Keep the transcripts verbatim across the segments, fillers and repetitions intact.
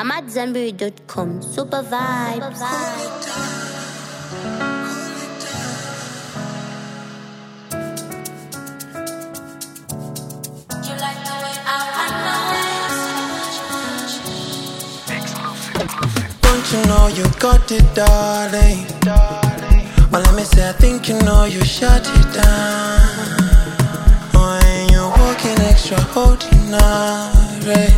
I'm at Zambiri dot com. Super vibes. Don't you know you got it, darling? Well, let me say, I think you know you shut it down. When you're walking extraordinary.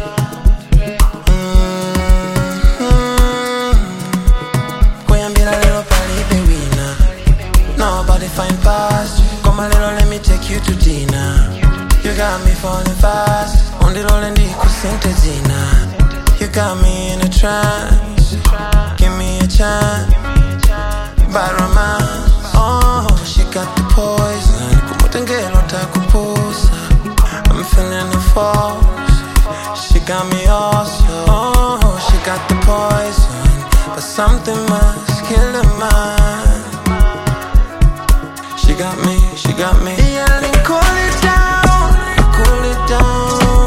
Mm-hmm. Going be a little party, baby, now. Nobody find past you. Come a little, let me take you to dinner. You got me falling fast. On the roll and the Gina. You got me in a trance. Give me a chance. Bad romance. Oh, she got the poison. I'm feeling the force. She got me also. Oh, she got the poison. But something must kill her mind. She got me, she got me. Yeah, then cool it down. Cool it down.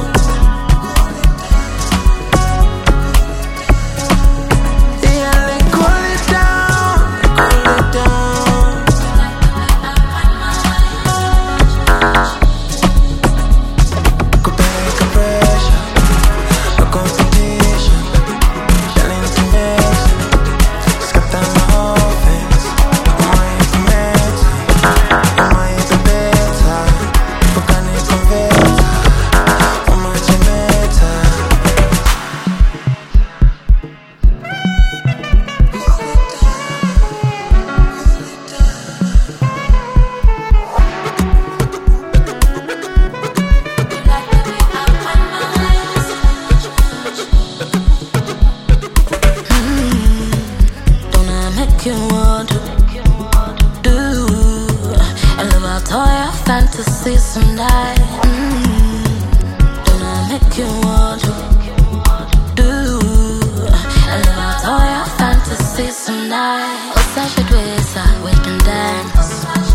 Fantasy some night. Mm-hmm. Don't I make you want to do? And then I'll tell you fantasy some night. What's that shit with us? We can dance.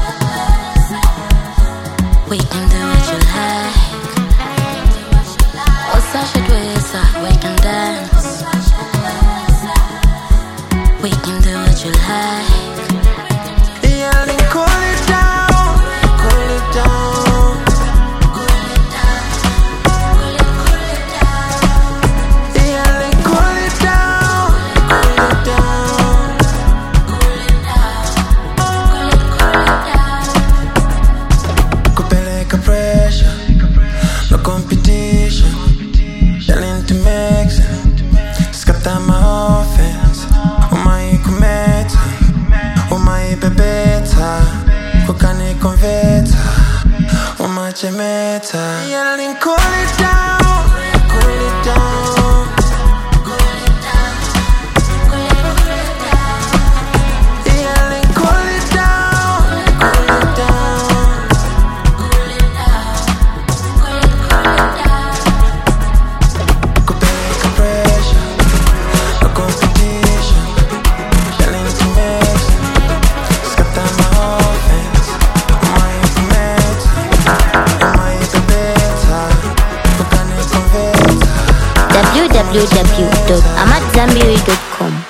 We can do what you like. What's that shit with us? We can dance. We can do what you like. Yeah, then call it down. Cool it down. Cool it down. Cool it, cool it down. Yeah, then cool it down. Cool it down. Cool it down. Cool it, cool it down. Kupeleka pressure, no competition. Yelling to mix it. Scatter my offense. Oh my, commit. Oh my, bebeta. Kukane converter. Oh my, chemeta. Yeah, then cool it down. Cool it down. Cool it down. Cool it, cool it down. Yeah, then cool it down. Cool it down. Cool it down. Cool it, cool it down. Kupeleka pressure, no competition. Yelling to mix it. Scatter my offense. Oh my, commit. Oh my, bebeta. Kukane converter. w w w dot amat zambiri dot com